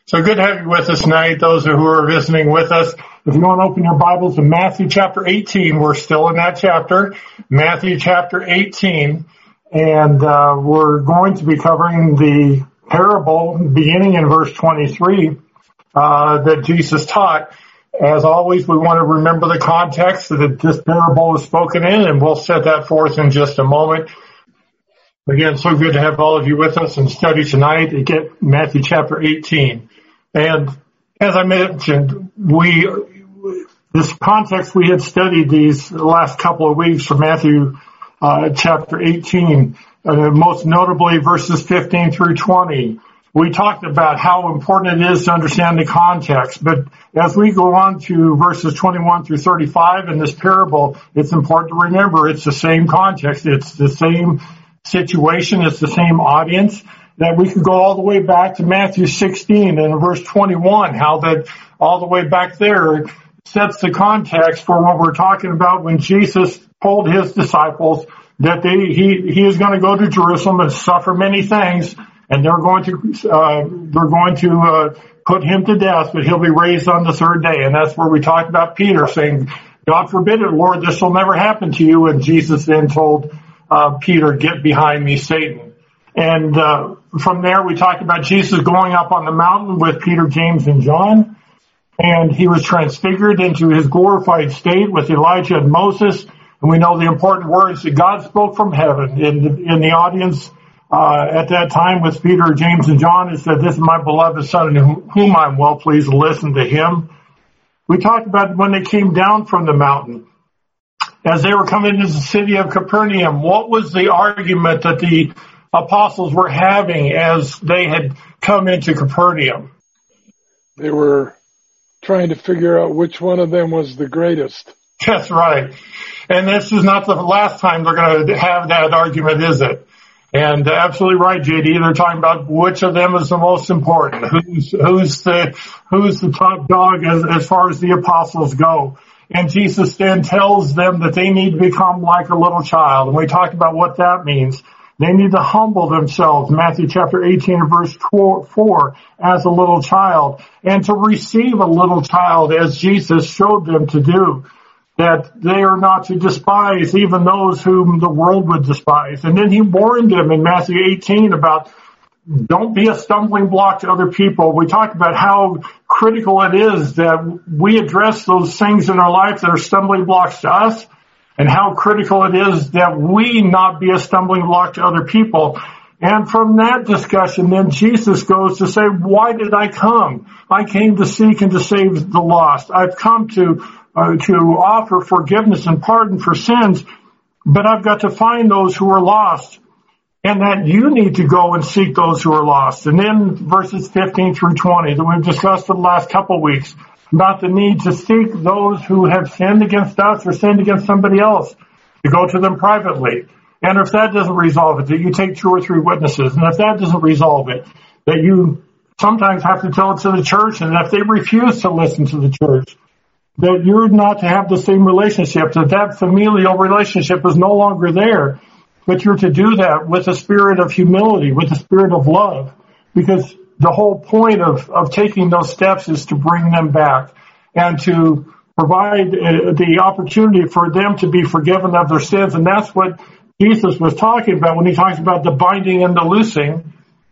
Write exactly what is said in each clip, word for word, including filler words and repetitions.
So good to have you with us tonight, those who are visiting with us. If you want to open your Bibles to Matthew chapter eighteen, we're still in that chapter, Matthew chapter eighteen, and uh, we're going to be covering the parable beginning in verse twenty-three uh, that Jesus taught. As always, we want to remember the context that this parable is spoken in, and we'll set that forth in just a moment. Again, so good to have all of you with us and study tonight. Again, Matthew chapter eighteen. And as I mentioned, we, this context we had studied these last couple of weeks from Matthew uh, chapter eighteen, uh, most notably verses fifteen through twenty. We talked about how important it is to understand the context, but as we go on to verses twenty-one through thirty-five in this parable, it's important to remember it's the same context, it's the same situation, it's the same audience, that we could go all the way back to Matthew sixteen and verse twenty-one, how that all the way back there sets the context for what we're talking about when Jesus told his disciples that they, he, he is going to go to Jerusalem and suffer many things, and they're going to, uh, they're going to, uh, put him to death, but he'll be raised on the third day. And that's where we talked about Peter saying, God forbid it, Lord, this will never happen to you. And Jesus then told, uh, Peter, get behind me, Satan. And, uh, from there we talked about Jesus going up on the mountain with Peter, James, and John. And he was transfigured into his glorified state with Elijah and Moses. And we know the important words that God spoke from heaven. In the, in the audience, uh, at that time with Peter, James, and John, it said, this is my beloved son in whom I'm well pleased, listen to him. We talked about when they came down from the mountain. As they were coming into the city of Capernaum, what was the argument that the apostles were having as they had come into Capernaum? They were trying to figure out which one of them was the greatest. That's right. And this is not the last time they're going to have that argument, is it? And absolutely right, J D. They're talking about which of them is the most important. Who's, who's the, who's the top dog as, as far as the apostles go. And Jesus then tells them that they need to become like a little child. And we talked about what that means. They need to humble themselves, Matthew chapter eighteen and verse four, as a little child, and to receive a little child as Jesus showed them to do, that they are not to despise even those whom the world would despise. And then he warned them in Matthew eighteen about don't be a stumbling block to other people. We talked about how critical it is that we address those things in our life that are stumbling blocks to us, and how critical it is that we not be a stumbling block to other people. And from that discussion, then Jesus goes to say, why did I come? I came to seek and to save the lost. I've come to uh, to offer forgiveness and pardon for sins, but I've got to find those who are lost, and that you need to go and seek those who are lost. And then verses fifteen through twenty that we've discussed for the last couple of weeks, about the need to seek those who have sinned against us or sinned against somebody else, to go to them privately. And if that doesn't resolve it, that you take two or three witnesses. And if that doesn't resolve it, that you sometimes have to tell it to the church. And if they refuse to listen to the church, that you're not to have the same relationship, that that familial relationship is no longer there. But you're to do that with a spirit of humility, with a spirit of love, because the whole point of, of taking those steps is to bring them back and to provide uh, the opportunity for them to be forgiven of their sins. And that's what Jesus was talking about when he talks about the binding and the loosing,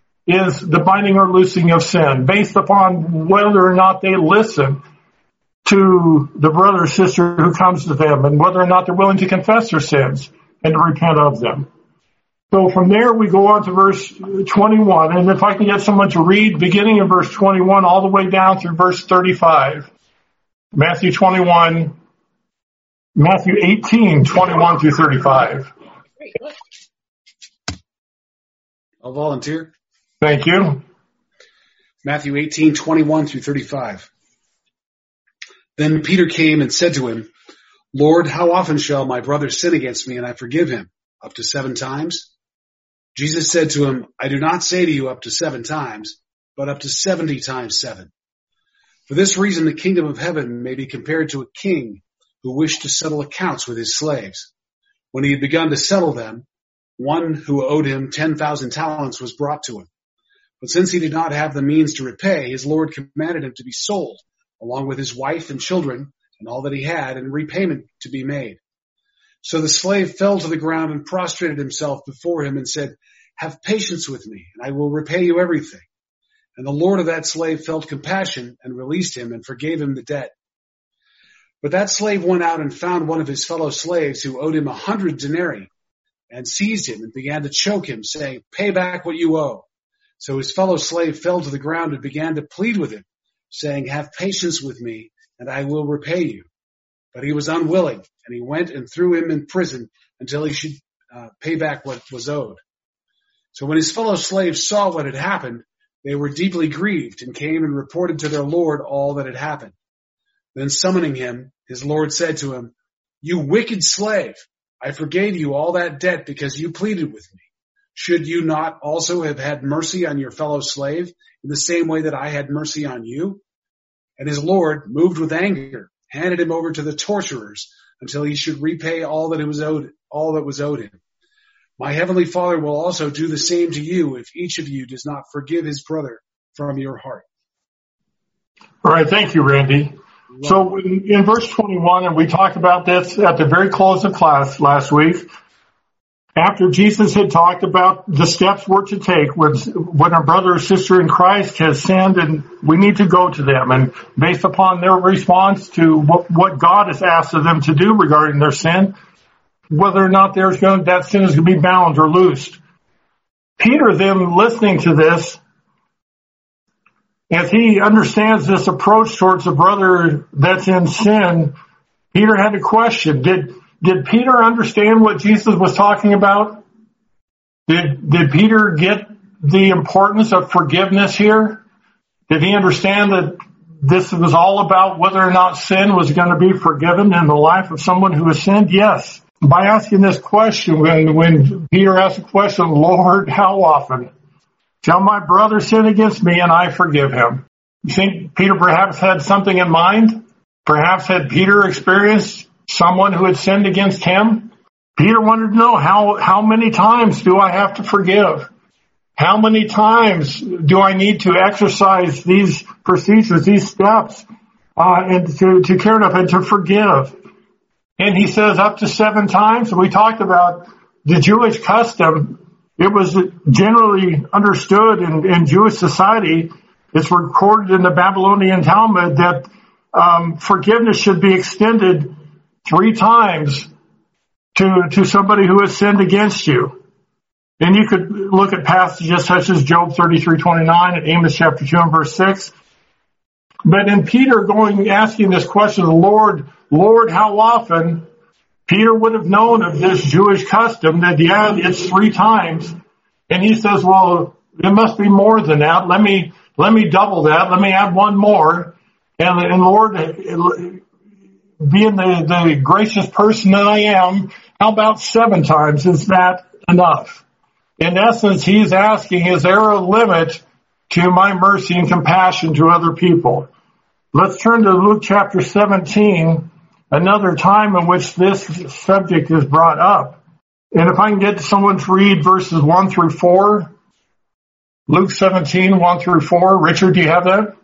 is the binding or loosing of sin based upon whether or not they listen to the brother or sister who comes to them, and whether or not they're willing to confess their sins and to repent of them. So from there we go on to verse twenty-one, and if I can get someone to read beginning in verse twenty-one all the way down through verse thirty-five. Matthew twenty-one, Matthew eighteen, twenty-one through thirty-five. I'll volunteer. Thank you. Matthew eighteen, twenty-one through thirty-five. Then Peter came and said to him, Lord, how often shall my brother sin against me and I forgive him? Up to seven times? Jesus said to him, I do not say to you up to seven times, but up to seventy times seven. For this reason, the kingdom of heaven may be compared to a king who wished to settle accounts with his slaves. When he had begun to settle them, one who owed him ten thousand talents was brought to him. But since he did not have the means to repay, his Lord commanded him to be sold, along with his wife and children and all that he had, and repayment to be made. So the slave fell to the ground and prostrated himself before him and said, "Have patience with me, and I will repay you everything." And the Lord of that slave felt compassion and released him and forgave him the debt. But that slave went out and found one of his fellow slaves who owed him a hundred denarii, and seized him and began to choke him, saying, "Pay back what you owe." So his fellow slave fell to the ground and began to plead with him, saying, "Have patience with me, and I will repay you." But he was unwilling, and he went and threw him in prison until he should uh, pay back what was owed. So when his fellow slaves saw what had happened, they were deeply grieved and came and reported to their Lord all that had happened. Then summoning him, his Lord said to him, "You wicked slave, I forgave you all that debt because you pleaded with me. Should you not also have had mercy on your fellow slave in the same way that I had mercy on you?" And his Lord, moved with anger, handed him over to the torturers until he should repay all that it was owed, all that was owed him. My heavenly Father will also do the same to you if each of you does not forgive his brother from your heart. All right. Thank you, Randy. So in, in verse twenty-one, and we talked about this at the very close of class last week, after Jesus had talked about the steps we're to take when, when a brother or sister in Christ has sinned, and we need to go to them, and based upon their response to what, what God has asked of them to do regarding their sin, whether or not there's going, that sin is going to be bound or loosed. Peter, then listening to this, as he understands this approach towards a brother that's in sin, Peter had a question. Did Did Peter understand what Jesus was talking about? Did, did Peter get the importance of forgiveness here? Did he understand that this was all about whether or not sin was going to be forgiven in the life of someone who has sinned? Yes. By asking this question, when, when Peter asked the question, "Lord, how often shall my brother sin against me and I forgive him?" You think Peter perhaps had something in mind? Perhaps had Peter experienced someone who had sinned against him? Peter wanted to know, how, how many times do I have to forgive? How many times do I need to exercise these procedures, these steps, uh, and to, to care enough and to forgive? And he says up to seven times. And we talked about the Jewish custom. It was generally understood in, in Jewish society. It's recorded in the Babylonian Talmud that um, forgiveness should be extended three times to, to somebody who has sinned against you. And you could look at passages such as Job thirty-three twenty-nine and Amos chapter two and verse six. But in Peter going, asking this question, Lord, Lord, how often? Peter would have known of this Jewish custom that, yeah, it's three times. And he says, well, it must be more than that. Let me, let me double that. Let me add one more. And, and Lord, being the, the gracious person that I am, how about seven times? Is that enough? In essence, he's asking, is there a limit to my mercy and compassion to other people? Let's turn to Luke chapter seventeen, another time in which this subject is brought up. And if I can get someone to read verses one through four, Luke seventeen, one through four. Richard, do you have that?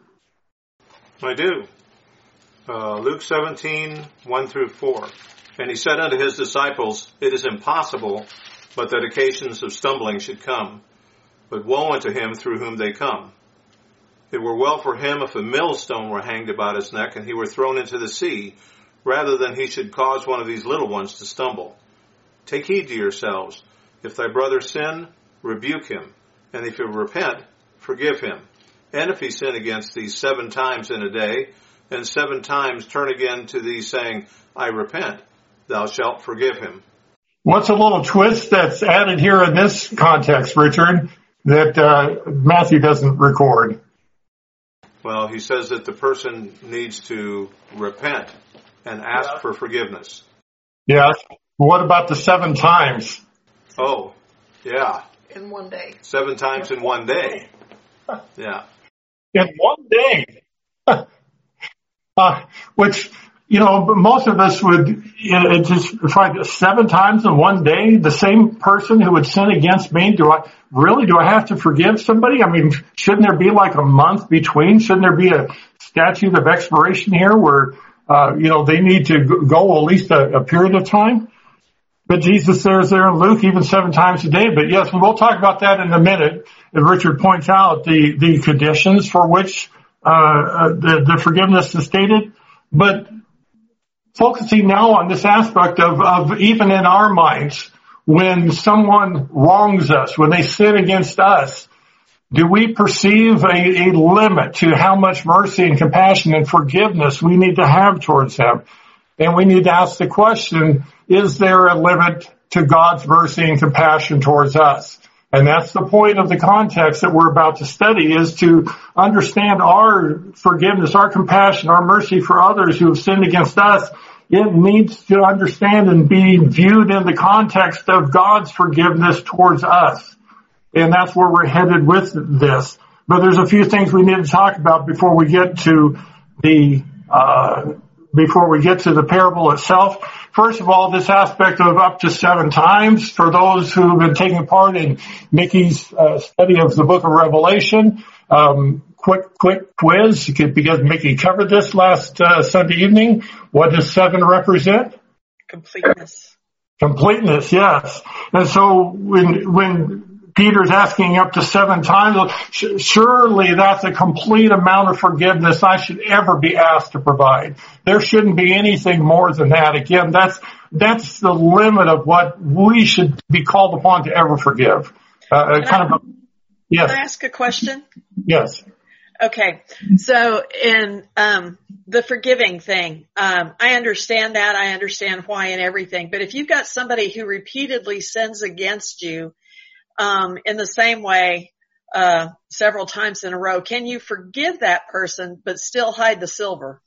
I do. Uh, Luke seventeen, one through four. And he said unto his disciples, It is impossible, but that occasions of stumbling should come. But woe unto him through whom they come. It were well for him if a millstone were hanged about his neck, and he were thrown into the sea, rather than he should cause one of these little ones to stumble. Take heed to yourselves. If thy brother sin, rebuke him. And if he repent, forgive him. And if he sin against thee seven times in a day, and seven times turn again to thee, saying, I repent, thou shalt forgive him. What's a little twist that's added here in this context, Richard, that uh, Matthew doesn't record? Well, he says that the person needs to repent and ask yeah. for forgiveness. Yeah. What about the seven times? Oh, yeah. In one day. Seven times in one day. Yeah. In one day. uh, which you know, most of us would you know, it just find seven times in one day the same person who would sin against me. Do I really? Do I have to forgive somebody? I mean, shouldn't there be like a month between? Shouldn't there be a statute of expiration here where uh, you know they need to go at least a, a period of time? But Jesus says there in Luke even seven times a day. But yes, we'll talk about that in a minute. And Richard points out the the conditions for which uh, the, the forgiveness is stated, but focusing now on this aspect of, of even in our minds, when someone wrongs us, when they sin against us, do we perceive a, a limit to how much mercy and compassion and forgiveness we need to have towards them? And we need to ask the question, is there a limit to God's mercy and compassion towards us? And that's the point of the context that we're about to study, is to understand our forgiveness, our compassion, our mercy for others who have sinned against us. It needs to understand and be viewed in the context of God's forgiveness towards us. And that's where we're headed with this. But there's a few things we need to talk about before we get to the, uh, before we get to the parable itself. First of all, this aspect of up to seven times, for those who have been taking part in Mickey's uh, study of the book of Revelation, um, quick, quick quiz, because Mickey covered this last uh, Sunday evening. What does seven represent? Completeness. Completeness, yes. And so when, when Peter's asking up to seven times, surely that's a complete amount of forgiveness I should ever be asked to provide. There shouldn't be anything more than that. Again, that's, that's the limit of what we should be called upon to ever forgive. Uh, kind I, of, a, yes. Can I ask a question? Yes. Okay. So in, um, the forgiving thing, um, I understand that. I understand why and everything. But if you've got somebody who repeatedly sins against you, Um, in the same way, uh, several times in a row, can you forgive that person but still hide the silver?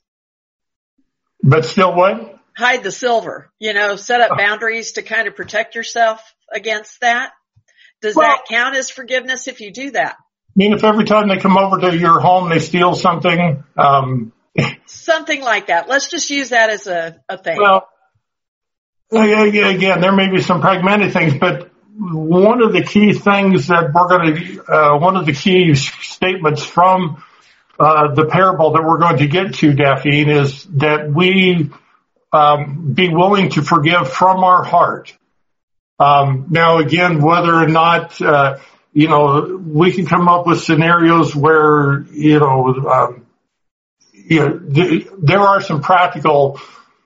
But still what? Hide the silver. You know, set up boundaries to kind of protect yourself against that. Does well, that count as forgiveness if you do that? I mean, if every time they come over to your home, they steal something, um, something like that. Let's just use that as a, a thing. Well, again, there may be some pragmatic things, but one of the key things that we're going to, uh, one of the key statements from uh, the parable that we're going to get to, Daphne, is that we um, be willing to forgive from our heart. Um, now, again, whether or not, uh, you know, we can come up with scenarios where, you know, um, you know, th- there are some practical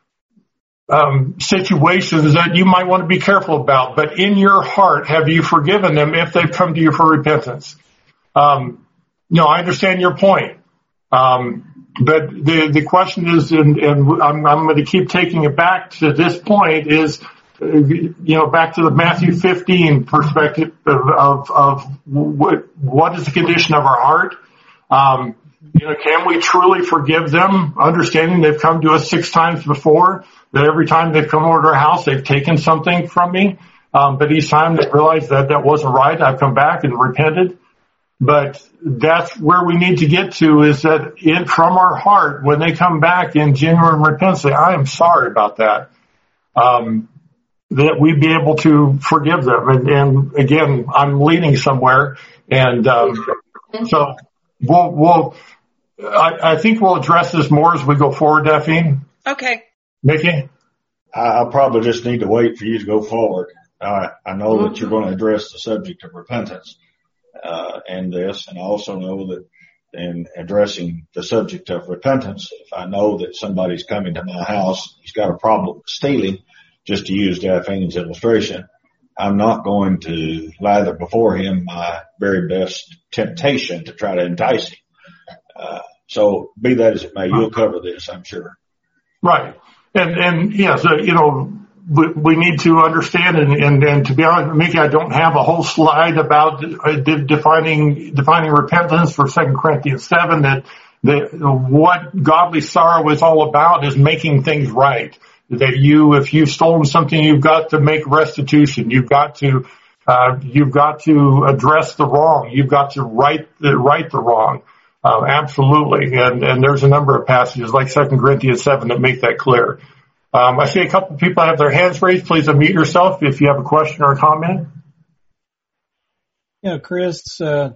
Um, situations that you might want to be careful about, but in your heart, have you forgiven them if they've come to you for repentance? Um, no, I understand your point. Um, but the, the question is, and, and I'm, I'm going to keep taking it back to this point is, you know, back to the Matthew fifteen perspective of, of, of what, what is the condition of our heart? Um, you know, can we truly forgive them, understanding they've come to us six times before? That every time they've come over to our house, they've taken something from me. Um, but each time they realize that that wasn't right, I've come back and repented. But that's where we need to get to, is that in, from our heart, when they come back in genuine repentance, say, I am sorry about that. Um, that we be able to forgive them. And, and again, I'm leaning somewhere. And, um, so we'll, we'll, I, I think we'll address this more as we go forward, Daphne. Okay. Mickey? I'll probably just need to wait for you to go forward. Uh, I know that you're going to address the subject of repentance uh, in this, and I also know that in addressing the subject of repentance, if I know that somebody's coming to my house, he's got a problem with stealing, just to use Daphne's illustration, I'm not going to lather before him my very best temptation to try to entice him. Uh, so be that as it may, you'll cover this, I'm sure. Right. And, and yes, uh, you know, we, we need to understand, and, and, and to be honest, Mickey, I don't have a whole slide about uh, de- defining, defining repentance for Second Corinthians seven, that, that what godly sorrow is all about is making things right. That you, if you've stolen something, you've got to make restitution. You've got to, uh, you've got to address the wrong. You've got to right the, right the wrong. Uh, absolutely. And, and there's a number of passages like Second Corinthians seven that make that clear. Um, I see a couple of people have their hands raised. Please unmute yourself if you have a question or a comment. Yeah, Chris, uh,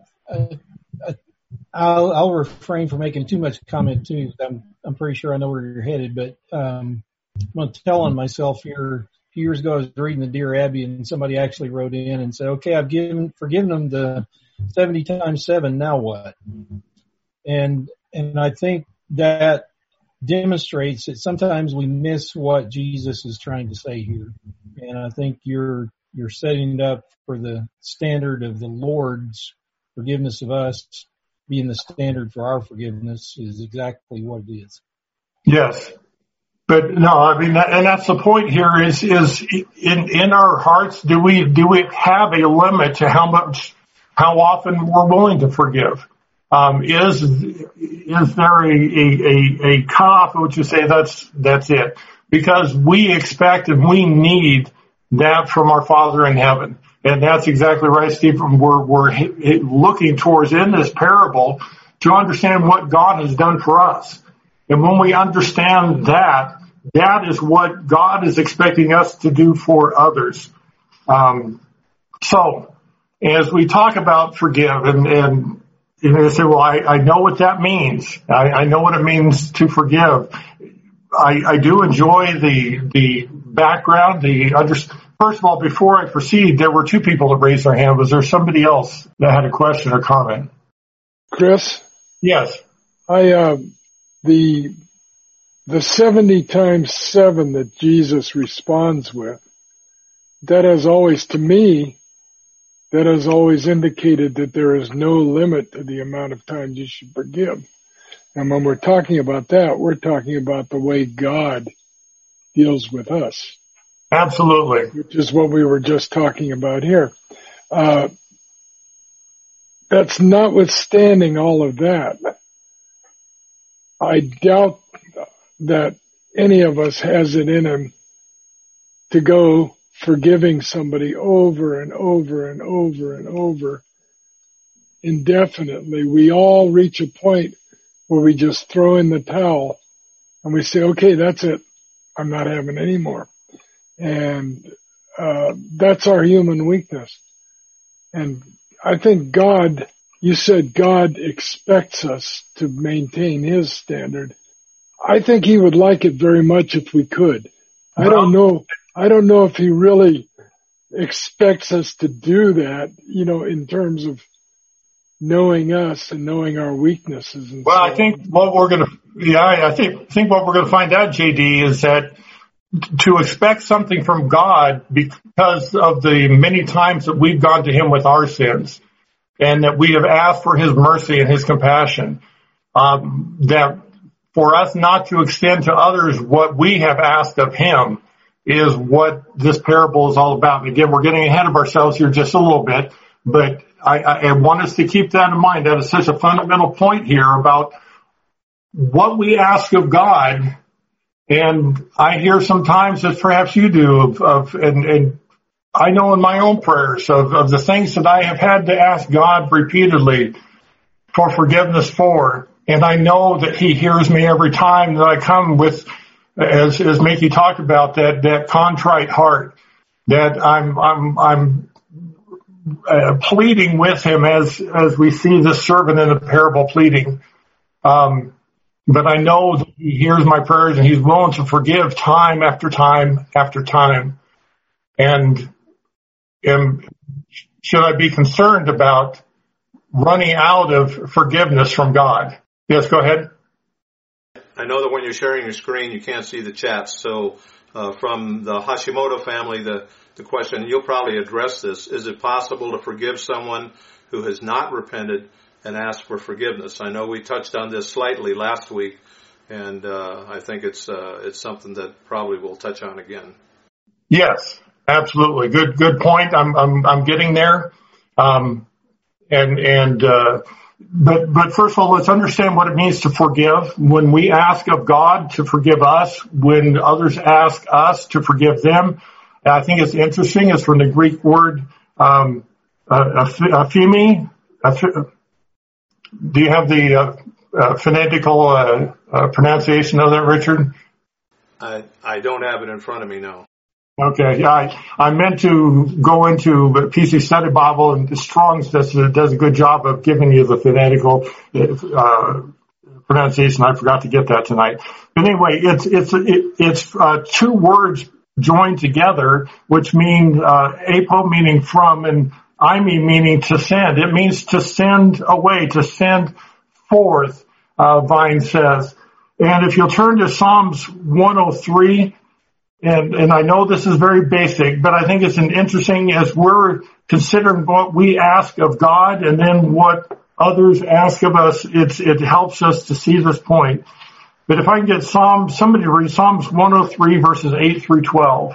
I'll, I'll refrain from making too much comment too. I'm, I'm pretty sure I know where you're headed, but, um, I'm going to tell on myself here. A few years ago, I was reading the Dear Abby, and somebody actually wrote in and said, okay, I've given, forgiven them the seventy times seven. Now what? And, and I think that demonstrates that sometimes we miss what Jesus is trying to say here. And I think you're, you're setting it up for the standard of the Lord's forgiveness of us being the standard for our forgiveness is exactly what it is. Yes. But no, I mean, that, and that's the point here is, is in, in our hearts, do we, do we have a limit to how much, how often we're willing to forgive? Um, is, is there a, a, a, a cutoff which you say that's, that's it? Because we expect and we need that from our Father in heaven. And that's exactly right, Stephen. We're, we're looking towards in this parable to understand what God has done for us. And when we understand that, that is what God is expecting us to do for others. Um, so as we talk about forgive and, and, you know, say, well, I, I know what that means. I, I know what it means to forgive. I, I do enjoy the, the background, the under, first of all, before I proceed, there were two people that raised their hand. Was there somebody else that had a question or comment? Chris? Yes. I, uh, the, the seventy times seven that Jesus responds with, that has always, to me, that has always indicated that there is no limit to the amount of times you should forgive. And when we're talking about that, we're talking about the way God deals with us. Absolutely. Which is what we were just talking about here. Uh, that's notwithstanding all of that. I doubt that any of us has it in him to go forgiving somebody over and over and over and over indefinitely. We all reach a point where we just throw in the towel and we say, okay, that's it. I'm not having any more. And uh, that's our human weakness. And I think God, you said God expects us to maintain his standard. I think he would like it very much if we could. I don't know. I don't know if he really expects us to do that, you know, in terms of knowing us and knowing our weaknesses. And well, so I think what we're going to, yeah, I think, think what we're going to find out, J D, is that to expect something from God because of the many times that we've gone to him with our sins and that we have asked for his mercy and his compassion, um, that for us not to extend to others what we have asked of him is what this parable is all about. And again, we're getting ahead of ourselves here just a little bit, but I, I want us to keep that in mind. That is such a fundamental point here about what we ask of God. And I hear sometimes, as perhaps you do, of, of and, and I know in my own prayers of, of the things that I have had to ask God repeatedly for forgiveness for. And I know that he hears me every time that I come with, as, as Mickey talked about, that, that contrite heart, that I'm, I'm, I'm uh, pleading with him as, as we see this servant in the parable pleading. Um, but I know that he hears my prayers and he's willing to forgive time after time after time. And, and should I be concerned about running out of forgiveness from God? Yes, go ahead. I know that when you're sharing your screen, you can't see the chats. So uh, from the Hashimoto family, the, the question, you'll probably address this, is it possible to forgive someone who has not repented and ask for forgiveness? I know we touched on this slightly last week, and uh, I think it's uh, it's something that probably we'll touch on again. Yes, absolutely. Good good point. I'm I'm, I'm getting there. Um, and and uh, But, but first of all, let's understand what it means to forgive. When we ask of God to forgive us, when others ask us to forgive them, I think it's interesting. It's from the Greek word, um, aphemi, do you have the uh, uh, phonetical uh, uh, pronunciation of that, Richard? I, I don't have it in front of me, no. Okay, yeah, I, I meant to go into P C Study Bible, and Strong's does, does a good job of giving you the phonetical uh, pronunciation. I forgot to get that tonight. But anyway, it's it's it, it's uh, two words joined together, which mean uh, apo meaning from, and imi meaning to send. It means to send away, to send forth. Uh, Vine says, and if you'll turn to Psalms one oh three. And, and I know this is very basic, but I think it's an interesting as we're considering what we ask of God and then what others ask of us. It's, it helps us to see this point. But if I can get Psalm, somebody to read Psalms one oh three verses eight through twelve.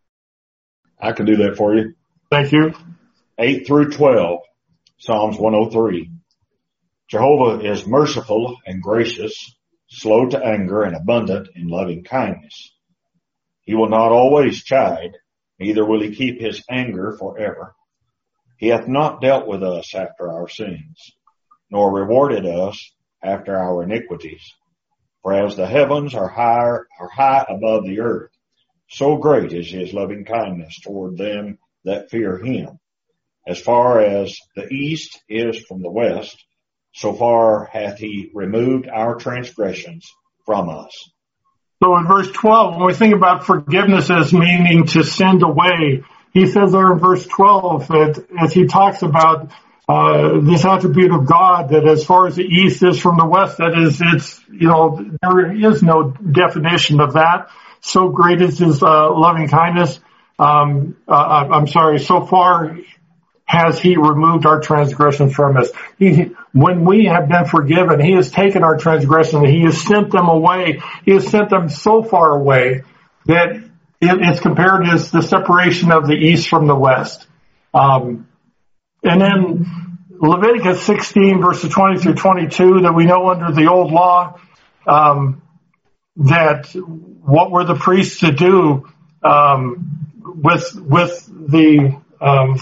I can do that for you. Thank you. eight through twelve, Psalms one oh three. Jehovah is merciful and gracious, slow to anger and abundant in loving kindness. He will not always chide, neither will he keep his anger forever. He hath not dealt with us after our sins, nor rewarded us after our iniquities. For as the heavens are higher, are high above the earth, so great is his loving kindness toward them that fear him. As far as the east is from the west, so far hath he removed our transgressions from us. So in verse twelve, when we think about forgiveness as meaning to send away, he says there in verse twelve that as he talks about uh this attribute of God, that as far as the east is from the west, that is, it's, you know, there is no definition of that. So great is his uh, loving kindness. Um, uh, I'm sorry, so far has he removed our transgressions from us. He, when we have been forgiven, he has taken our transgressions, he has sent them away. He has sent them so far away that it, it's compared as the separation of the east from the west. Um, and then Leviticus sixteen verses twenty through twenty-two, that we know under the old law, um, that what were the priests to do, um, with, with the, um,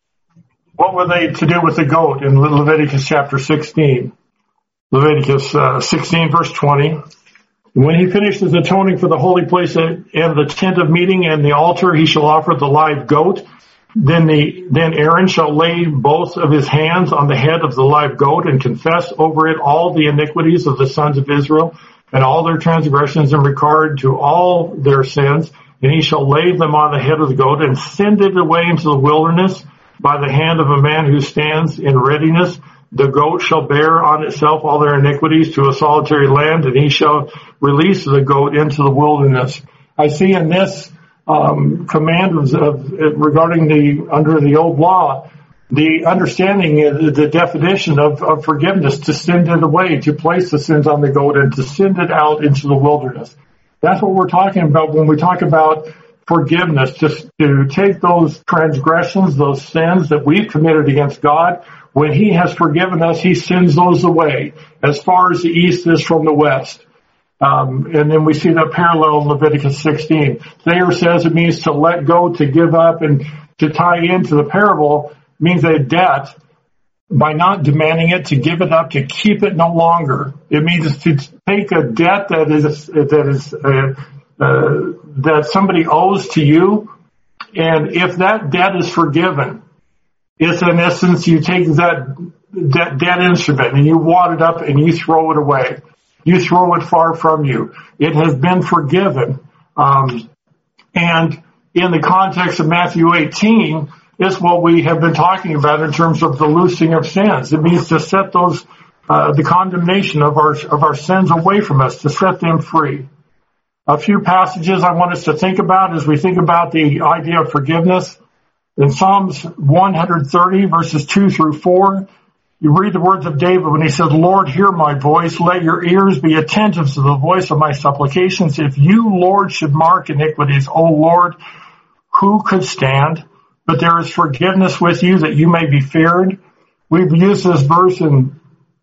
what were they to do with the goat in Leviticus chapter sixteen? Leviticus uh, sixteen verse twenty. When he finishes atoning for the holy place and the tent of meeting and the altar, he shall offer the live goat. Then the then Aaron shall lay both of his hands on the head of the live goat and confess over it all the iniquities of the sons of Israel and all their transgressions in regard to all their sins. And he shall lay them on the head of the goat and send it away into the wilderness by the hand of a man who stands in readiness. The goat shall bear on itself all their iniquities to a solitary land, and he shall release the goat into the wilderness. I see in this um, command of, of regarding the under the old law, the understanding, the, the definition of, of forgiveness, to send it away, to place the sins on the goat, and to send it out into the wilderness. That's what we're talking about when we talk about forgiveness, just to take those transgressions, those sins that we've committed against God. When he has forgiven us, he sends those away as far as the east is from the west. Um, and then we see that parallel in Leviticus sixteen. Thayer says it means to let go, to give up, and to tie into the parable means a debt. By not demanding it, to give it up, to keep it no longer. It means to take a debt that is that is uh, uh, that somebody owes to you, and if that debt is forgiven, it's in essence you take that that debt instrument and you wad it up and you throw it away. You throw it far from you. It has been forgiven, um, and in the context of Matthew eighteen. Is what we have been talking about in terms of the loosing of sins. It means to set those, uh, the condemnation of our, of our sins away from us, to set them free. A few passages I want us to think about as we think about the idea of forgiveness. In Psalms one thirty verses two through four, you read the words of David when he said, Lord, hear my voice. Let your ears be attentive to the voice of my supplications. If you, Lord, should mark iniquities, O Lord, who could stand? But there is forgiveness with you that you may be feared. We've used this verse in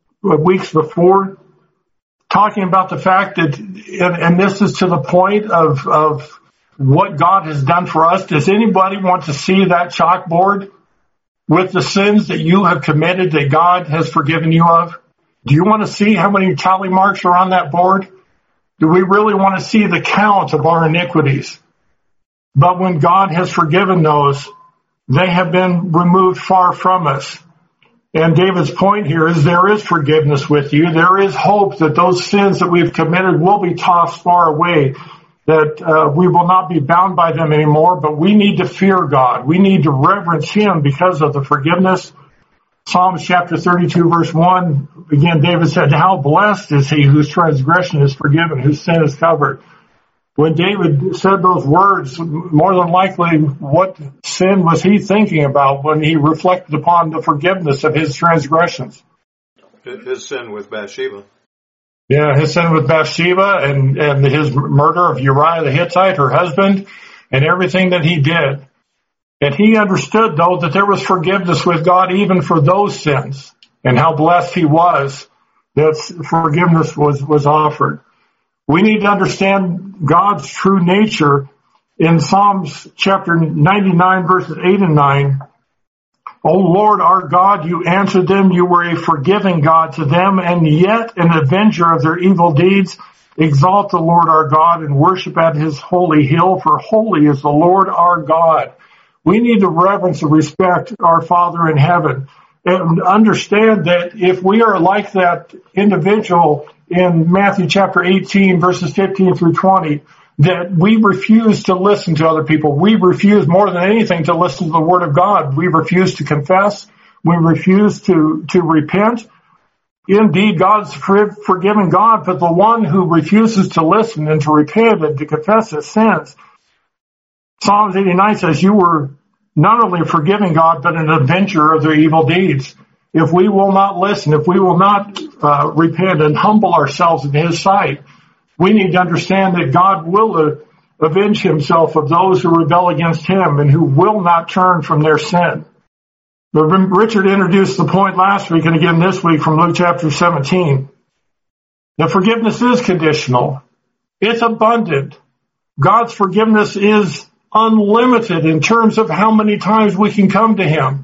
weeks before, talking about the fact that, and, and this is to the point of, of what God has done for us. Does anybody want to see that chalkboard with the sins that you have committed that God has forgiven you of? Do you want to see how many tally marks are on that board? Do we really want to see the count of our iniquities? But when God has forgiven those, they have been removed far from us. And David's point here is there is forgiveness with you. There is hope that those sins that we've committed will be tossed far away, that uh, we will not be bound by them anymore, but we need to fear God. We need to reverence Him because of the forgiveness. Psalms chapter thirty-two, verse one, again, David said, how blessed is he whose transgression is forgiven, whose sin is covered. When David said those words, more than likely, what sin was he thinking about when he reflected upon the forgiveness of his transgressions? His sin with Bathsheba. Yeah, his sin with Bathsheba and, and his murder of Uriah the Hittite, her husband, and everything that he did. And he understood, though, that there was forgiveness with God even for those sins, and how blessed he was that forgiveness was, was offered. We need to understand God's true nature. In Psalms chapter ninety-nine, verses eight and nine, O Lord our God, you answered them. You were a forgiving God to them, and yet an avenger of their evil deeds. Exalt the Lord our God and worship at his holy hill, for holy is the Lord our God. We need to reverence and respect our Father in heaven and understand that if we are like that individual in Matthew chapter eighteen, verses fifteen through twenty, that we refuse to listen to other people. We refuse more than anything to listen to the Word of God. We refuse to confess. We refuse to, to repent. Indeed, God's forgiving God, but the one who refuses to listen and to repent and to confess his sins. Psalms eighty-nine says, you were not only a forgiving God, but an avenger of their evil deeds. If we will not listen, if we will not uh, repent and humble ourselves in his sight, we need to understand that God will uh, avenge himself of those who rebel against him and who will not turn from their sin. But Richard introduced the point last week and again this week from Luke chapter seventeen. That forgiveness is conditional. It's abundant. God's forgiveness is unlimited in terms of how many times we can come to him.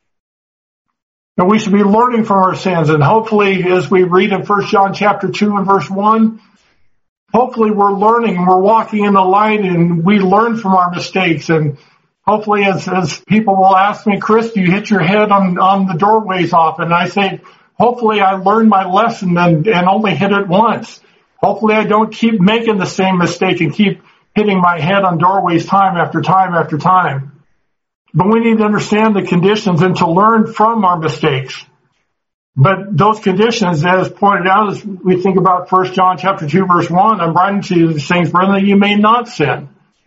And we should be learning from our sins. And hopefully, as we read in First John chapter two and verse one, hopefully we're learning and we're walking in the light and we learn from our mistakes. And hopefully as, as people will ask me, Chris, do you hit your head on, on the doorways often? And I say, hopefully I learned my lesson and, and only hit it once. Hopefully I don't keep making the same mistake and keep hitting my head on doorways time after time after time. But we need to understand the conditions and to learn from our mistakes. But those conditions, as pointed out, as we think about First John chapter two, verse one, I'm writing to you these things, brethren, that you may not sin.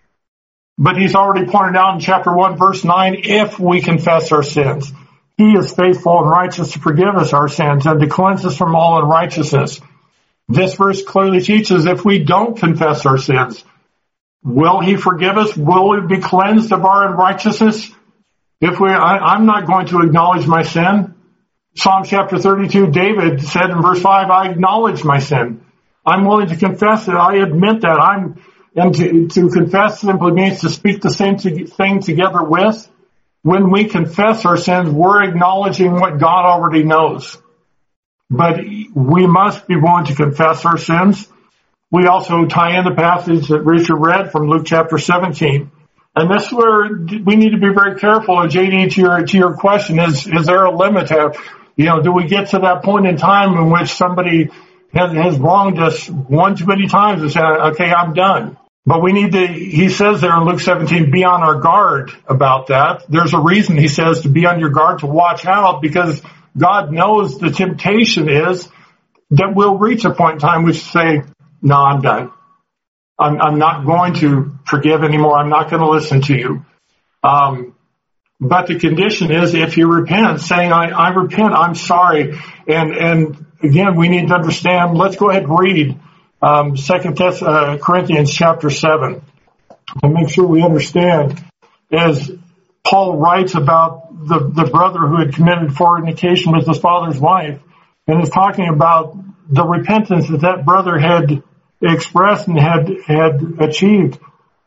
But he's already pointed out in chapter one, verse nine, if we confess our sins, he is faithful and righteous to forgive us our sins and to cleanse us from all unrighteousness. This verse clearly teaches if we don't confess our sins, will he forgive us? Will we be cleansed of our unrighteousness? If we, I, I'm not going to acknowledge my sin. Psalm chapter thirty-two, David said in verse five, I acknowledge my sin. I'm willing to confess it. I admit that. I'm, and to, to confess simply means to speak the same thing together with. When we confess our sins, we're acknowledging what God already knows. But we must be willing to confess our sins. We also tie in the passage that Richard read from Luke chapter seventeen. And this is where we need to be very careful. And J D, to your, to your question, is, is there a limit? To, you know, do we get to that point in time in which somebody has, has wronged us one too many times and say, okay, I'm done? But we need to, he says there in Luke seventeen, be on our guard about that. There's a reason he says to be on your guard, to watch out, because God knows the temptation is that we'll reach a point in time which say, no, I'm done. I'm, I'm not going to forgive anymore. I'm not going to listen to you. Um, but the condition is if you repent, saying, I, I repent, I'm sorry. And, and again, we need to understand, let's go ahead and read, um, Second uh, Corinthians chapter seven and make sure we understand as Paul writes about the, the brother who had committed fornication with his father's wife and is talking about the repentance that that brother had expressed and had had achieved.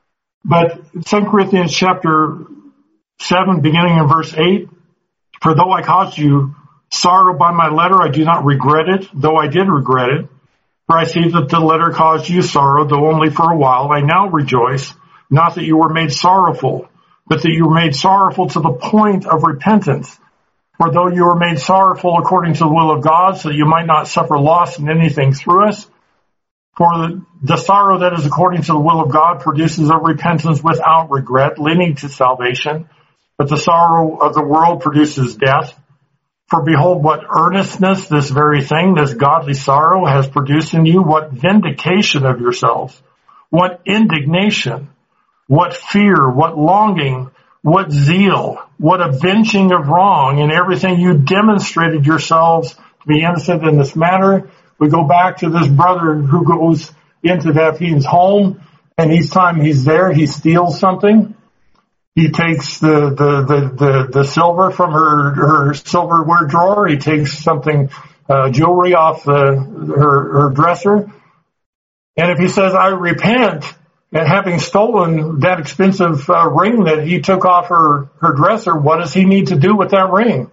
But Second Corinthians chapter seven, beginning in verse eight, for though I caused you sorrow by my letter. I do not regret it, though I did regret it. For I see that the letter caused you sorrow, though only for a while. I now rejoice, not that you were made sorrowful, but that you were made sorrowful to the point of repentance. For though you were made sorrowful according to the will of God, so that you might not suffer loss in anything through us, for the, the sorrow that is according to the will of God produces a repentance without regret, leading to salvation. But the sorrow of the world produces death. For behold, what earnestness this very thing, this godly sorrow, has produced in you, what vindication of yourselves, what indignation, what fear, what longing, what zeal, what avenging of wrong, in everything you demonstrated yourselves to be innocent in this matter. We go back to this brother who goes into Daphne's home, and each time he's there, he steals something. He takes the, the, the, the, the silver from her, her silverware drawer. He takes something, uh, jewelry off the, her, her dresser. And if he says, I repent, and having stolen that expensive uh, ring that he took off her, her dresser, what does he need to do with that ring?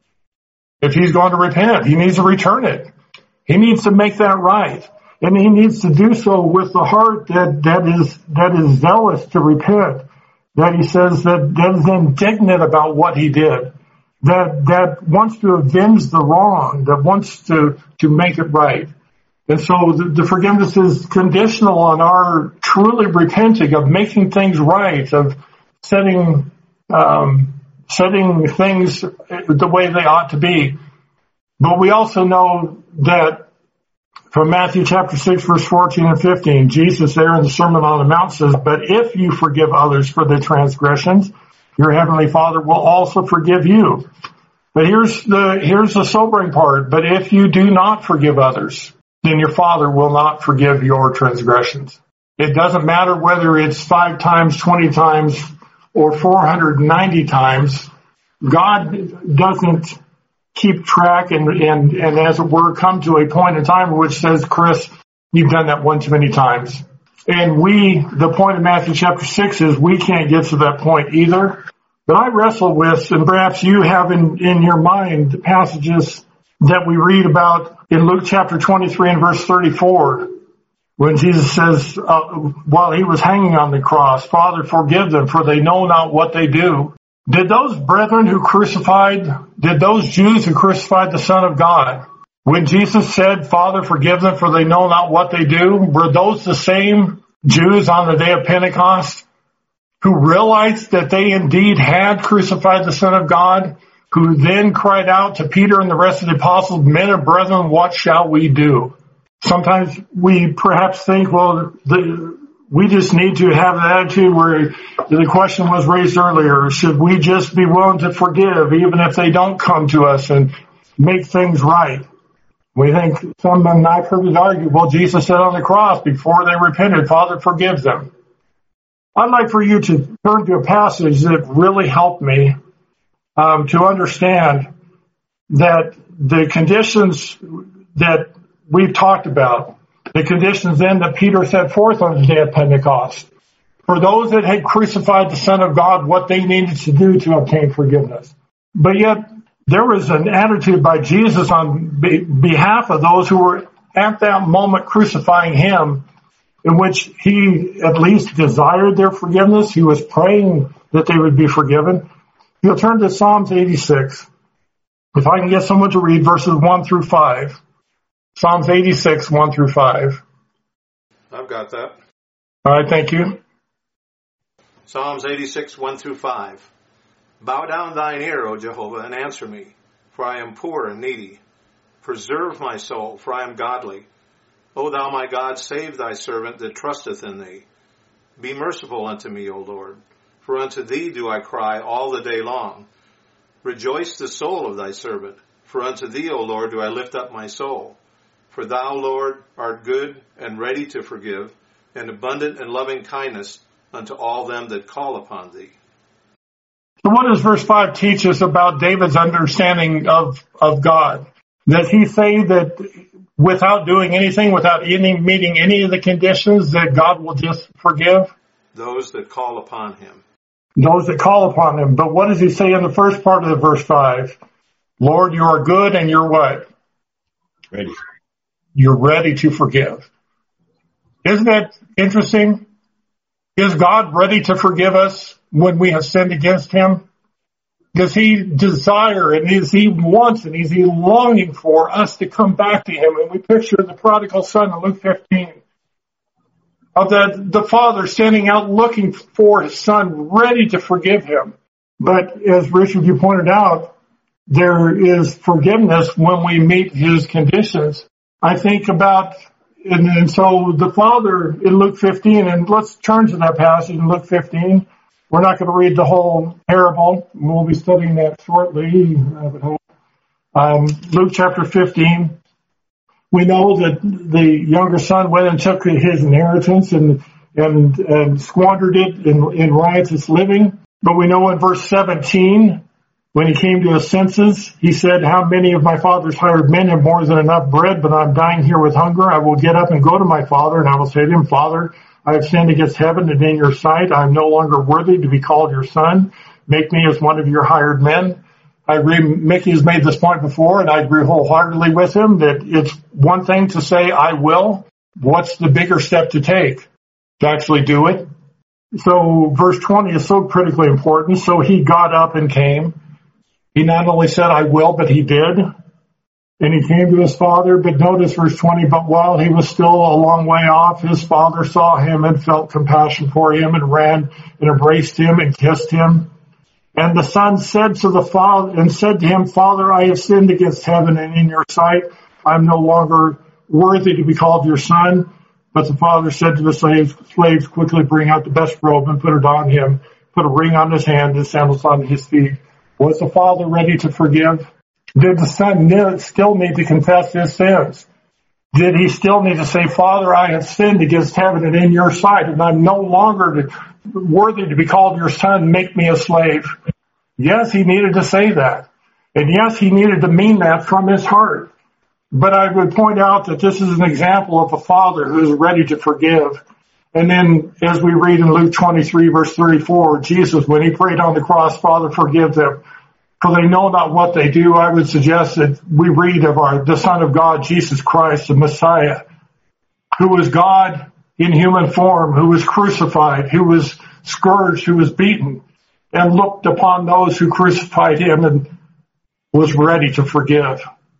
If he's going to repent, he needs to return it. He needs to make that right. And he needs to do so with the heart that, that is, that is zealous to repent. That he says that, that is indignant about what he did, that, that wants to avenge the wrong, that wants to, to make it right. And so the, the forgiveness is conditional on our truly repenting, of making things right, of setting, um, setting things the way they ought to be. But we also know that from Matthew chapter six, verse fourteen and fifteen, Jesus there in the Sermon on the Mount says, but if you forgive others for their transgressions, your heavenly Father will also forgive you. But here's the, here's the sobering part. But if you do not forgive others, then your Father will not forgive your transgressions. It doesn't matter whether it's five times, twenty times, or four hundred ninety times. God doesn't keep track and, and, and as it were, come to a point in time which says, Chris, you've done that one too many times. And we, the point of Matthew chapter six is we can't get to that point either. But I wrestle with, and perhaps you have in, in your mind, the passages that we read about in Luke chapter twenty-three and verse thirty-four, when Jesus says, uh, while he was hanging on the cross, Father, forgive them, for they know not what they do. Did those brethren who crucified, did those Jews who crucified the Son of God, when Jesus said, Father, forgive them, for they know not what they do, were those the same Jews on the day of Pentecost who realized that they indeed had crucified the Son of God, who then cried out to Peter and the rest of the apostles, men and brethren, what shall we do? Sometimes we perhaps think, well, the, we just need to have an attitude where the question was raised earlier, should we just be willing to forgive even if they don't come to us and make things right? We think, some and I've heard it argued, well, Jesus said on the cross before they repented, Father, forgive them. I'd like for you to turn to a passage that really helped me um, to understand that the conditions that we've talked about, the conditions then that Peter set forth on the day of Pentecost, for those that had crucified the Son of God, what they needed to do to obtain forgiveness. But yet, there was an attitude by Jesus on be- behalf of those who were at that moment crucifying him, in which he at least desired their forgiveness. He was praying that they would be forgiven. You'll turn to Psalms eighty-six. If I can get someone to read verses one through five. Psalms eighty-six, one through five. I've got that. All right, thank you. Psalms eighty-six, one through five. Bow down thine ear, O Jehovah, and answer me, for I am poor and needy. Preserve my soul, for I am godly. O thou my God, save thy servant that trusteth in thee. Be merciful unto me, O Lord, for unto thee do I cry all the day long. Rejoice the soul of thy servant, for unto thee, O Lord, do I lift up my soul. For thou, Lord, art good and ready to forgive, and abundant in loving kindness unto all them that call upon thee. So what does verse five teach us about David's understanding of, of God? Does he say that without doing anything, without any, meeting any of the conditions, that God will just forgive? Those that call upon him. Those that call upon him. But what does he say in the first part of the verse five? Lord, you are good and you're what? Ready. You're ready to forgive. Isn't that interesting? Is God ready to forgive us when we have sinned against him? Does he desire and is he wants and is he longing for us to come back to him? And we picture the prodigal son in Luke fifteen of the, the father standing out looking for his son, ready to forgive him. But as Richard, you pointed out, there is forgiveness when we meet his conditions. I think about, and, and so the father in Luke fifteen, and let's turn to that passage in Luke fifteen. We're not going to read the whole parable. We'll be studying that shortly, I would hope. Um, Luke chapter fifteen. We know that the younger son went and took his inheritance and and, and squandered it in, in riotous living. But we know in verse seventeen, when he came to his senses, he said, how many of my father's hired men have more than enough bread, but I'm dying here with hunger? I will get up and go to my father, and I will say to him, Father, I have sinned against heaven and in your sight. I am no longer worthy to be called your son. Make me as one of your hired men. I agree, Mickey has made this point before, and I agree wholeheartedly with him that it's one thing to say, I will. What's the bigger step to take? To actually do it. So verse twenty is so critically important. So he got up and came. He not only said, I will, but he did. And he came to his father, but notice verse twenty, but while he was still a long way off, his father saw him and felt compassion for him and ran and embraced him and kissed him. And the son said to the father, and said to him, Father, I have sinned against heaven and in your sight. I am no longer worthy to be called your son. But the father said to the slaves, slaves, quickly bring out the best robe and put it on him, put a ring on his hand and sandals on his feet. Was the father ready to forgive? Did the son still need to confess his sins? Did he still need to say, Father, I have sinned against heaven and in your sight, and I'm no longer worthy to be called your son, make me a slave? Yes, he needed to say that. And yes, he needed to mean that from his heart. But I would point out that this is an example of a father who is ready to forgive. And then as we read in Luke twenty-three, verse thirty-four, Jesus, when he prayed on the cross, Father, forgive them, for they know not what they do. I would suggest that we read of our, the Son of God, Jesus Christ, the Messiah, who was God in human form, who was crucified, who was scourged, who was beaten, and looked upon those who crucified him and was ready to forgive.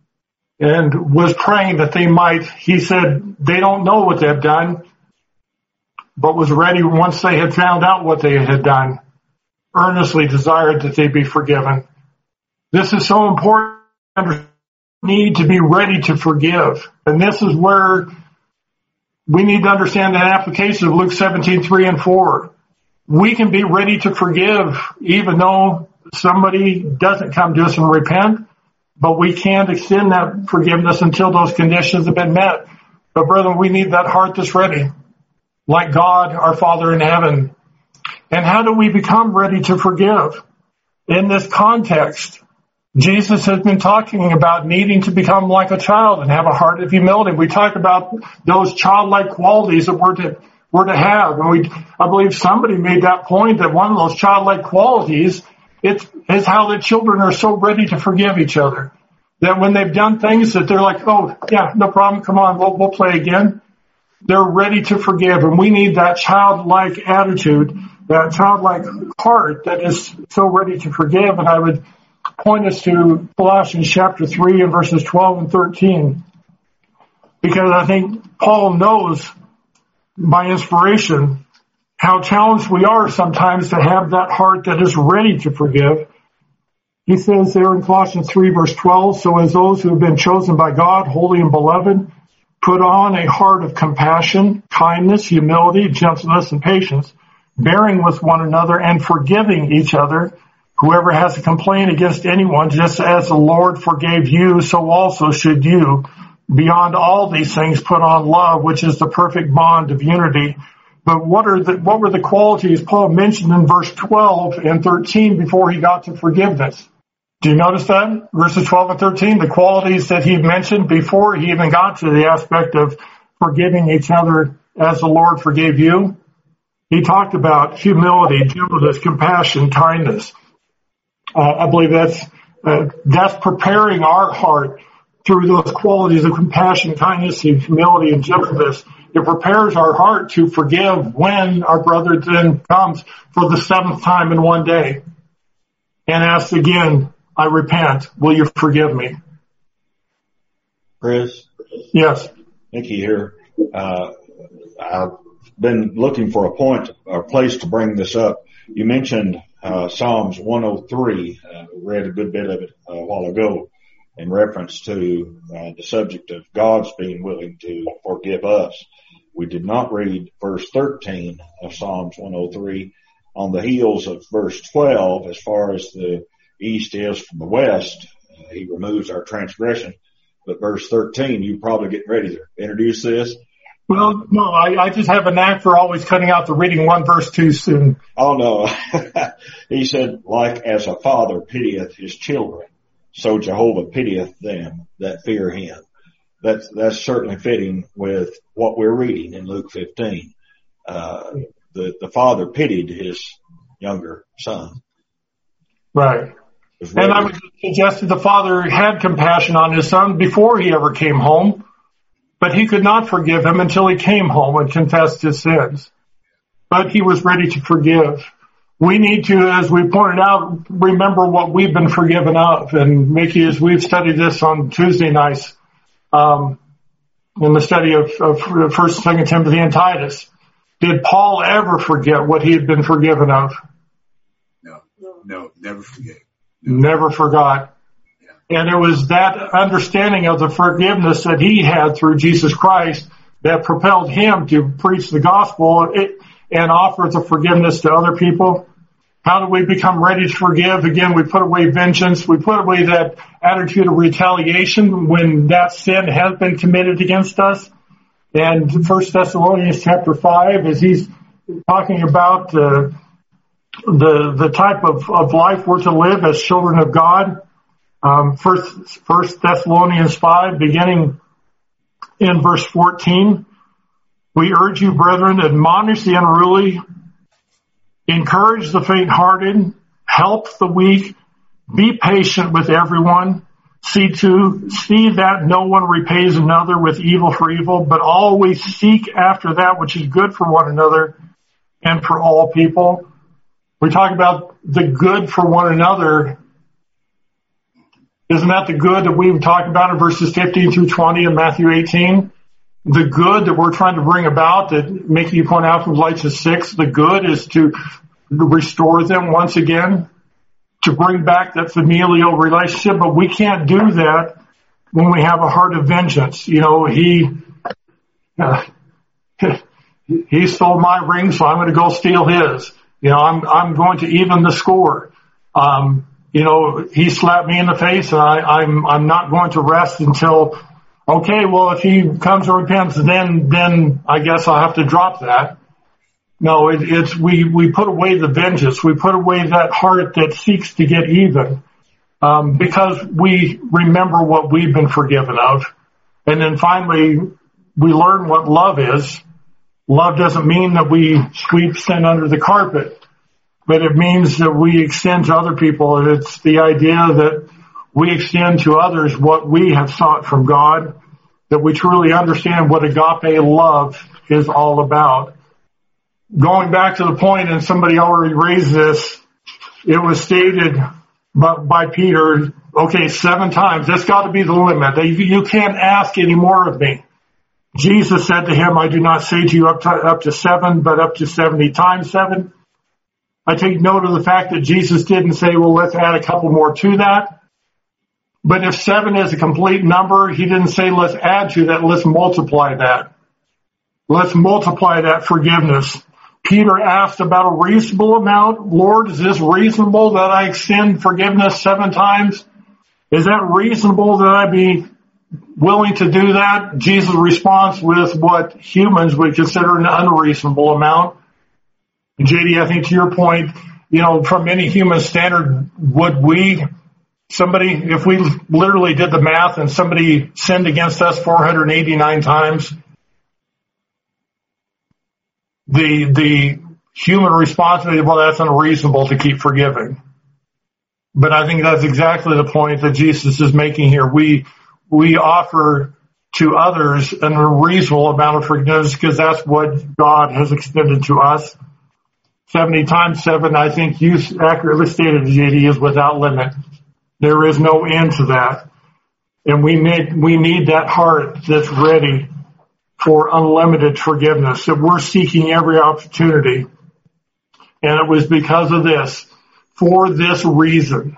And was praying that they might, he said, they don't know what they've done, but was ready once they had found out what they had done, earnestly desired that they be forgiven. This is so important. We need to be ready to forgive. And this is where we need to understand the application of Luke seventeen, three and four. We can be ready to forgive even though somebody doesn't come to us and repent. But we can't extend that forgiveness until those conditions have been met. But brethren, we need that heart that's ready, like God, our Father in heaven. And how do we become ready to forgive? In this context, Jesus has been talking about needing to become like a child and have a heart of humility. We talk about those childlike qualities that we're to, we're to have. And we, I believe somebody made that point that one of those childlike qualities It is how the children are so ready to forgive each other that when they've done things that they're like, oh, yeah, no problem. Come on, we'll, we'll play again. They're ready to forgive. And we need that childlike attitude, that childlike heart that is so ready to forgive. And I would point us to Colossians chapter three and verses twelve and thirteen, because I think Paul knows by inspiration how challenged we are sometimes to have that heart that is ready to forgive. He says there in Colossians three, verse twelve, so as those who have been chosen by God, holy and beloved, put on a heart of compassion, kindness, humility, gentleness, and patience, bearing with one another and forgiving each other. Whoever has a complaint against anyone, just as the Lord forgave you, so also should you. Beyond all these things, put on love, which is the perfect bond of unity. But what are the, what were the qualities Paul mentioned in verse twelve and thirteen before he got to forgiveness? Do you notice that? Verses twelve and thirteen, the qualities that he mentioned before he even got to the aspect of forgiving each other as the Lord forgave you. He talked about humility, gentleness, compassion, kindness. Uh, I believe that's uh, that's preparing our heart through those qualities of compassion, kindness, and humility and gentleness. It prepares our heart to forgive when our brother then comes for the seventh time in one day and asks again, I repent. Will you forgive me? Chris? Yes. Nikki here. Uh, I've been looking for a point or place to bring this up. You mentioned uh, Psalms one oh three. Uh, read a good bit of it a while ago in reference to uh, the subject of God's being willing to forgive us. We did not read verse thirteen of Psalms one oh three on the heels of verse twelve. As far as the east is from the west, uh, he removes our transgression. But verse thirteen, you probably getting ready to introduce this. Well, no, I, I just have a knack for always cutting out the reading one verse too soon. Oh no. He said, like as a father pitieth his children, so Jehovah pitieth them that fear him. That's, that's certainly fitting with what we're reading in Luke fifteen. Uh, the, the father pitied his younger son. Right. And I would suggest that the father had compassion on his son before he ever came home, but he could not forgive him until he came home and confessed his sins. But he was ready to forgive. We need to, as we pointed out, remember what we've been forgiven of. And Mickey, as we've studied this on Tuesday nights, um, in the study of, of First and Second Timothy and Titus, did Paul ever forget what he had been forgiven of? No, no, never forget. Never forgot. Yeah. And it was that understanding of the forgiveness that he had through Jesus Christ that propelled him to preach the gospel and offer the forgiveness to other people. How do we become ready to forgive? Again, we put away vengeance. We put away that attitude of retaliation when that sin has been committed against us. And First Thessalonians chapter five, as he's talking about uh, the the type of, of life we're to live as children of God. Um, first, First Thessalonians five, beginning in verse fourteen, we urge you, brethren, admonish the unruly, encourage the faint-hearted, help the weak, be patient with everyone. See to see that no one repays another with evil for evil, but always seek after that which is good for one another and for all people. We talk about the good for one another. Isn't that the good that we talk about in verses fifteen through twenty in Matthew eighteen? The good that we're trying to bring about, that Mickey, you point out from Galatians six, the good is to restore them once again, to bring back that familial relationship. But we can't do that when we have a heart of vengeance. You know, he, uh, he stole my ring, so I'm going to go steal his. You know, I'm, I'm going to even the score. Um, you know, he slapped me in the face, and I, I'm, I'm not going to rest until, okay, well, if he comes and repents, then, then I guess I'll have to drop that. No, it, it's, we, we put away the vengeance. We put away that heart that seeks to get even, um, because we remember what we've been forgiven of. And then finally, we learn what love is. Love doesn't mean that we sweep sin under the carpet, but it means that we extend to other people. And it's the idea that we extend to others what we have sought from God, that we truly understand what agape love is all about. Going back to the point, and somebody already raised this, it was stated by, by Peter, okay, seven times. That's got to be the limit. You can't ask any more of me. Jesus said to him, I do not say to you up to, up to seven, but up to seventy times seven. I take note of the fact that Jesus didn't say, well, let's add a couple more to that. But if seven is a complete number, he didn't say, let's add to that, let's multiply that. Let's multiply that forgiveness. Peter asked about a reasonable amount. Lord, is this reasonable that I extend forgiveness seven times? Is that reasonable that I be willing to do that? Jesus responds with what humans would consider an unreasonable amount. J D, I think to your point, you know, from any human standard, would we, somebody, if we literally did the math and somebody sinned against us four hundred eighty-nine times, the, the human response would be, well, that's unreasonable to keep forgiving. But I think that's exactly the point that Jesus is making here. We, we offer to others an unreasonable amount of forgiveness because that's what God has extended to us. seventy times seven, I think you accurately stated, J D, is without limit. There is no end to that. And we need, we need that heart that's ready for unlimited forgiveness, that we're seeking every opportunity. And it was because of this, for this reason,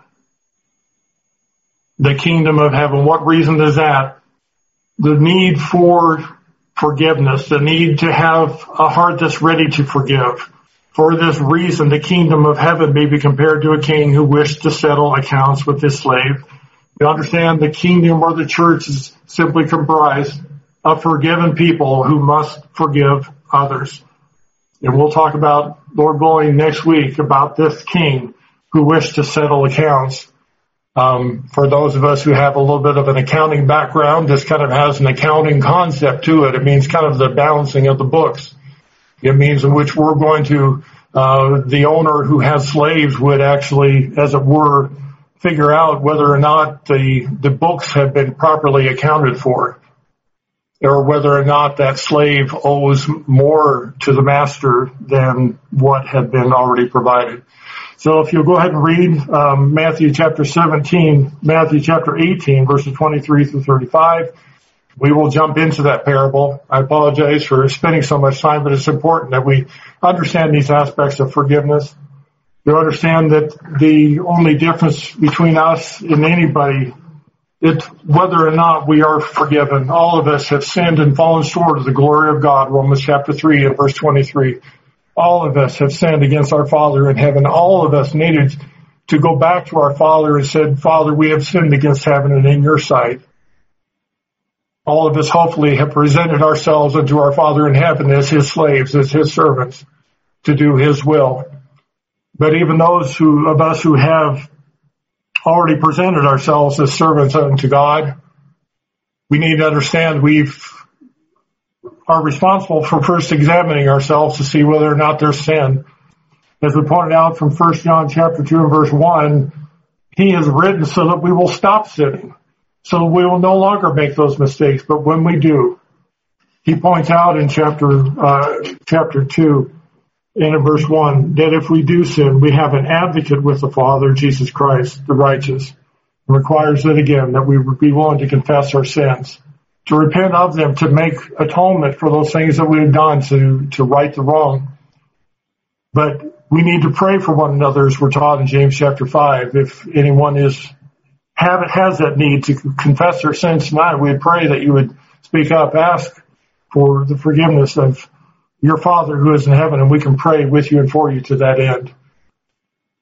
the kingdom of heaven. What reason is that? The need for forgiveness, the need to have a heart that's ready to forgive. For this reason, the kingdom of heaven may be compared to a king who wished to settle accounts with his slave. You understand the kingdom or the church is simply comprised of forgiven people who must forgive others. And we'll talk about, Lord willing, next week about this king who wished to settle accounts. Um, for those of us who have a little bit of an accounting background, this kind of has an accounting concept to it. It means kind of the balancing of the books. It means in which we're going to, uh, the owner who has slaves would actually, as it were, figure out whether or not the, the books have been properly accounted for, or whether or not that slave owes more to the master than what had been already provided. So if you'll go ahead and read um, Matthew chapter seventeen, Matthew chapter eighteen, verses twenty-three through thirty-five, we will jump into that parable. I apologize for spending so much time, but it's important that we understand these aspects of forgiveness. You understand that the only difference between us and anybody is whether or not we are forgiven. All of us have sinned and fallen short of the glory of God, Romans chapter three and verse twenty-three. All of us have sinned against our Father in heaven. All of us needed to go back to our Father and said, Father, we have sinned against heaven and in your sight. All of us hopefully have presented ourselves unto our Father in heaven as his slaves, as his servants, to do his will. But even those who, of us who have already presented ourselves as servants unto God, we need to understand we've are responsible for first examining ourselves to see whether or not there's sin. As we pointed out from First John chapter two and verse one, he has written so that we will stop sinning, so we will no longer make those mistakes. But when we do, he points out in chapter uh, chapter two and in verse one that if we do sin, we have an advocate with the Father, Jesus Christ, the righteous. It requires it again that we would be willing to confess our sins, to repent of them, to make atonement for those things that we have done, to, to right the wrong. But we need to pray for one another as we're taught in James chapter five. If anyone is, have, has that need to confess their sins tonight, we pray that you would speak up, ask for the forgiveness of your Father who is in heaven, and we can pray with you and for you to that end.